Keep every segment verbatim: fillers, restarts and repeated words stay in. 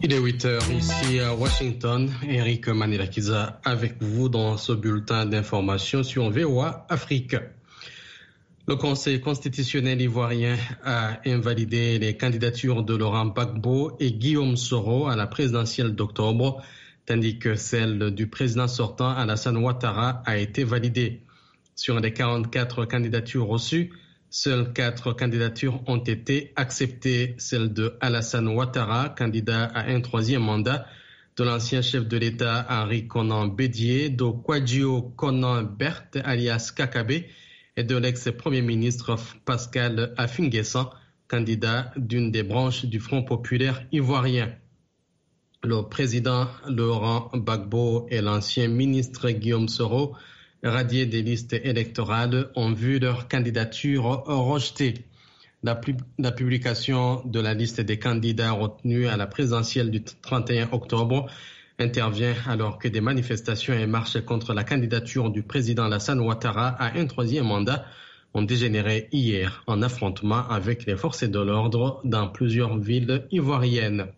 Il est huit heures ici à Washington. Eric Manilakiza avec vous dans ce bulletin d'information sur V O A Afrique. Le Conseil constitutionnel ivoirien a invalidé les candidatures de Laurent Gbagbo et Guillaume Soro à la présidentielle d'octobre, tandis que celle du président sortant Alassane Ouattara a été validée. Sur les quarante-quatre candidatures reçues, seules quatre candidatures ont été acceptées, celle de Alassane Ouattara, candidat à un troisième mandat, de l'ancien chef de l'État Henri Konan Bédié, de Kwadjo Konan Berthe alias Kakabe et de l'ex-premier ministre Pascal Affi-N'Guessan, candidat d'une des branches du Front populaire ivoirien. Le président Laurent Gbagbo et l'ancien ministre Guillaume Soro, radiés des listes électorales, ont vu leur candidature rejetée. La, pub- la publication de la liste des candidats retenus à la présidentielle du trente et un octobre intervient alors que des manifestations et marches contre la candidature du président Alassane Ouattara à un troisième mandat ont dégénéré hier en affrontement avec les forces de l'ordre dans plusieurs villes ivoiriennes.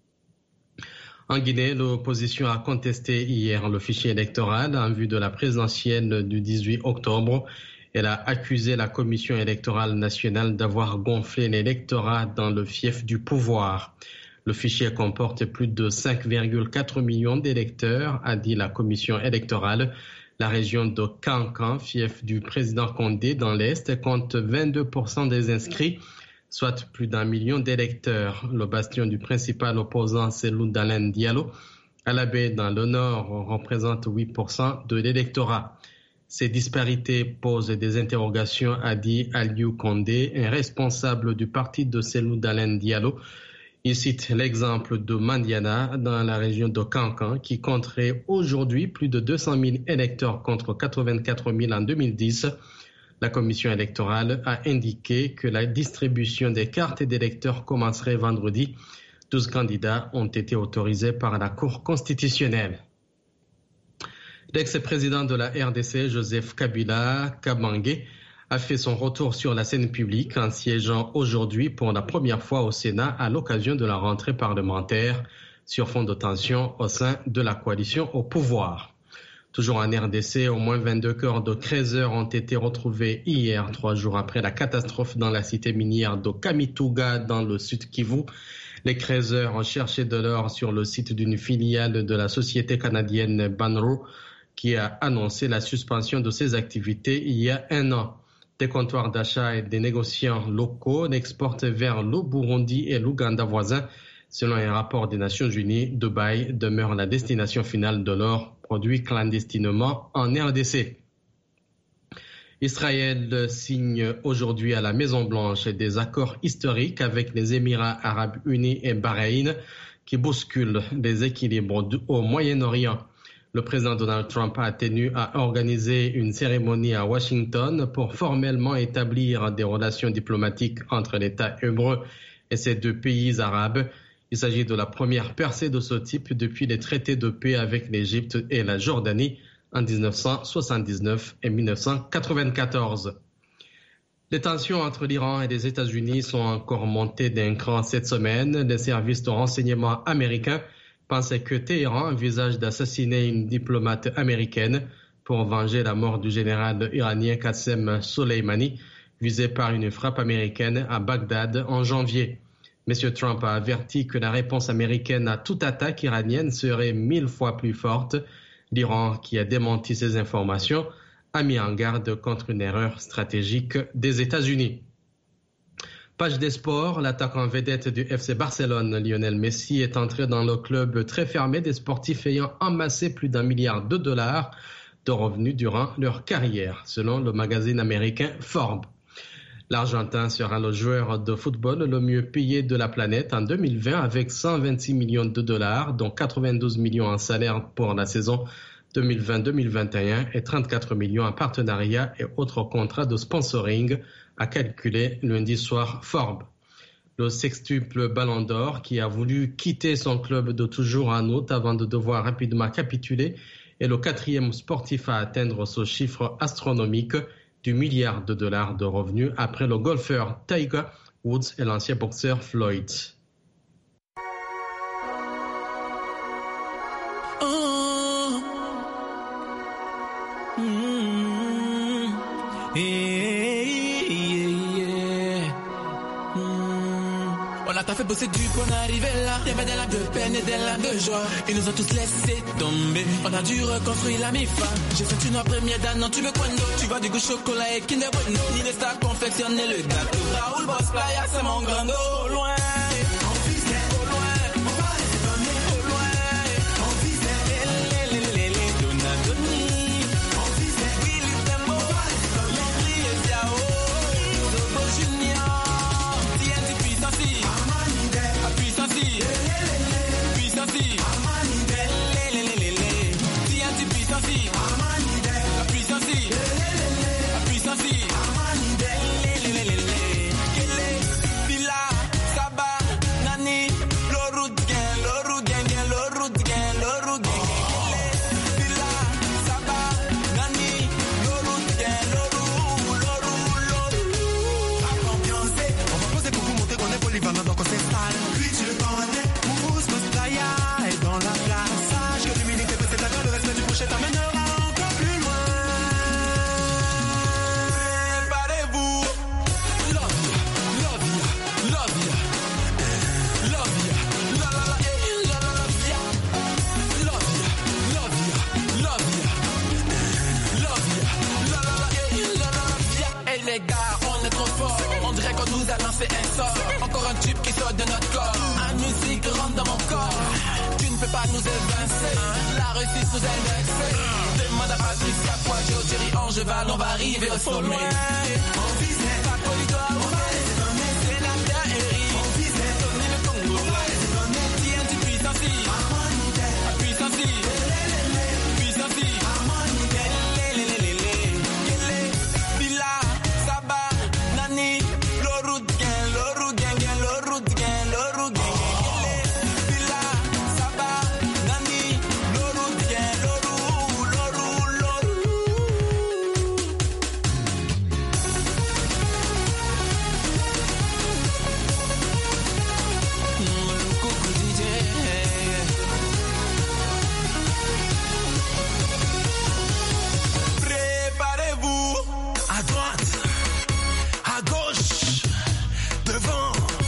En Guinée, l'opposition a contesté hier le fichier électoral en vue de la présidentielle du dix-huit octobre. Elle a accusé la Commission électorale nationale d'avoir gonflé l'électorat dans le fief du pouvoir. Le fichier comporte plus de cinq virgule quatre millions d'électeurs, a dit la Commission électorale. La région de Kankan, fief du président Condé dans l'Est, compte vingt-deux pour cent des inscrits, soit plus d'un million d'électeurs. Le bastion du principal opposant, Cellou Dalein Diallo, à la baie dans le nord, représente huit pour cent de l'électorat. Ces disparités posent des interrogations, a dit Aliou Condé, un responsable du parti de Cellou Dalein Diallo. Il cite l'exemple de Mandiana dans la région de Kankan qui compterait aujourd'hui plus de deux cent mille électeurs contre quatre-vingt-quatre mille en deux mille dix. La commission électorale a indiqué que la distribution des cartes d'électeurs commencerait vendredi. douze candidats ont été autorisés par la Cour constitutionnelle. L'ex-président de la R D C, Joseph Kabila Kabange, a fait son retour sur la scène publique en siégeant aujourd'hui pour la première fois au Sénat à l'occasion de la rentrée parlementaire sur fond de tension au sein de la coalition au pouvoir. Toujours en R D C, au moins vingt-deux corps de creuseurs ont été retrouvés hier, trois jours après la catastrophe dans la cité minière de Kamituga dans le sud Kivu. Les creuseurs ont cherché de l'or sur le site d'une filiale de la société canadienne Banro qui a annoncé la suspension de ses activités il y a un an. Des comptoirs d'achat et des négociants locaux l'exportent vers le Burundi et l'Ouganda voisins. Selon un rapport des Nations Unies, Dubaï demeure la destination finale de l'or produit clandestinement en R D C. Israël signe aujourd'hui à la Maison-Blanche des accords historiques avec les Émirats arabes unis et Bahreïn qui bousculent les équilibres au Moyen-Orient. Le président Donald Trump a tenu à organiser une cérémonie à Washington pour formellement établir des relations diplomatiques entre l'État hébreu et ces deux pays arabes. Il s'agit de la première percée de ce type depuis les traités de paix avec l'Égypte et la Jordanie en dix-neuf cent soixante-dix-neuf et mille neuf cent quatre-vingt-quatorze. Les tensions entre l'Iran et les États-Unis sont encore montées d'un cran cette semaine. Les services de renseignement américains pensaient que Téhéran envisage d'assassiner une diplomate américaine pour venger la mort du général iranien Qassem Soleimani, visé par une frappe américaine à Bagdad en janvier. M. Trump a averti que la réponse américaine à toute attaque iranienne serait mille fois plus forte. L'Iran, qui a démenti ces informations, a mis en garde contre une erreur stratégique des États-Unis. Page des sports, l'attaquant vedette du F C Barcelone, Lionel Messi, est entré dans le club très fermé des sportifs ayant amassé plus d'un milliard de dollars de revenus durant leur carrière, selon le magazine américain Forbes. L'Argentin sera le joueur de football le mieux payé de la planète en deux mille vingt avec cent vingt-six millions de dollars, dont quatre-vingt-douze millions en salaire pour la saison deux mille vingt deux mille vingt et un et trente-quatre millions en partenariat et autres contrats de sponsoring, a calculé lundi soir Forbes. Le sextuple Ballon d'Or, qui a voulu quitter son club de toujours en août avant de devoir rapidement capituler, est le quatrième sportif à atteindre ce chiffre astronomique du milliard de dollars de revenus après le golfeur Tiger Woods et l'ancien boxeur Floyd. Voilà, t'as fait bosser du pour en arriver là. Y'avait des larmes de peine et des larmes de joie. Ils nous ont tous laissé tomber. On a dû reconstruire la MIFA. J'ai fait une première dame, non tu veux quoi d'autre? Tu vois du goût chocolat et Kinder Bueno. Ni les stars confectionner le gâteau. Raoul Boss Playa, c'est mon grand dos. Au loin, on vise au loin. On va les donner au loin. On vise les les les les Donatoni. On vise Willy Tembo. On va les donner les Ziao. Zobo Junior. T N T Puissance. Puissance. Puissance. T N T Puissance. La puissance. La puissance. Villa, Saba, Nani, Lorou Gang, Lorou Gang, Lorou Gang, Lorou Gang. Villa, Saba, Nani, Lorou Gang, Lorou, Lorou, Lorou. Ambiancé, on va poser pour vous montrer qu'on est polyvalent donc on s'installe. Puis tu le connais, Mousse, Boss Playa est dans la place. Sache que l'humilité peut s'établir, le respect du prochain t'amènera encore plus loin. Préparez-vous. Love ya, love ya, love ya. Love ya, la la la, eh, la la la, ya. Love ya, love ya, love ya. Love ya, la la la, eh, la la la, ya. Hey les gars, on est trop fort. On dirait qu'on nous a lancé un sort. Encore un tube qui sort de notre corps. La musique rentre dans mon corps. Tu ne peux pas nous évincer. La réussite nous indexe. Demande à Patricia Poitiers, au Thierry Angeval, on va arriver au sommet. On vise pas polygone, on va les donner. C'est la terre Eri. On vise donner le Congo. On va les donner. T N T Puissance. La puissance. Puissance. Villa, Saba, Nani, Lorou Gang, Lorou Gang, Lorou Gang, Lorou Gang. Villa, Saba, Nani, Lorou Gang, Lorou, Lorou, Lorou. Coucou D J. Préparez-vous. À droite, à gauche, devant.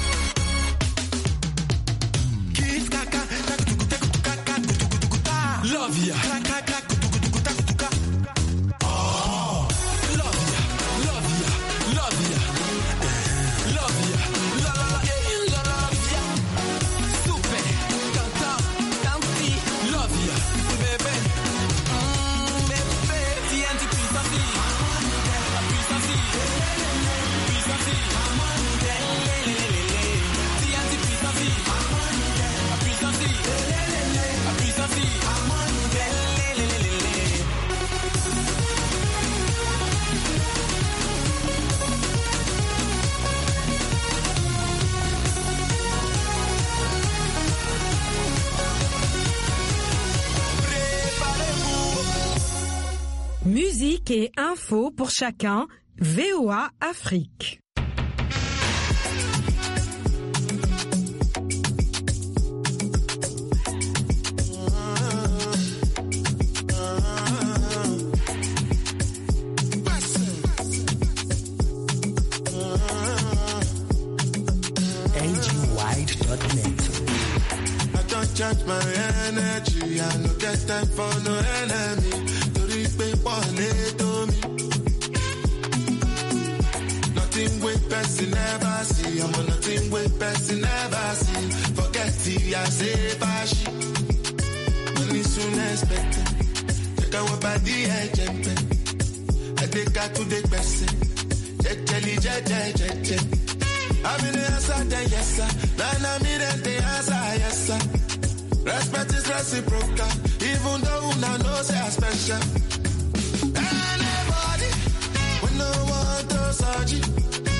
Kiss kaka, takutukuta, kutukaka, kutukutukuta. Love ya. Kaka, kutukutukuta, kutuka. Oh. Love ya, love ya, love ya. Love ya, la la la, eh, la la la, ya. Super, tanta, tanti. Love ya, bébé. Mm, bébé. T N T Puissance. La puissance. Puissance. T N T Puissance. La puissance. La puissance. Préparez-vous. Musique et info pour chacun, V O A Afrique. N G wide dot net. I don't charge my energy. I no get time for no enemy. Tori pe pole to me. Nothing with person never see. I'm on nothing with person never see. Forget the I say bashi. Money soon expected. Check out what body agent. I take out to the person. Check jelly, check, check, check, check. I'm in the answer, then yes sir. Then I'm in the answer, yes sir. Respect is reciprocal, even though una know say I special. Anybody, we no want to search it.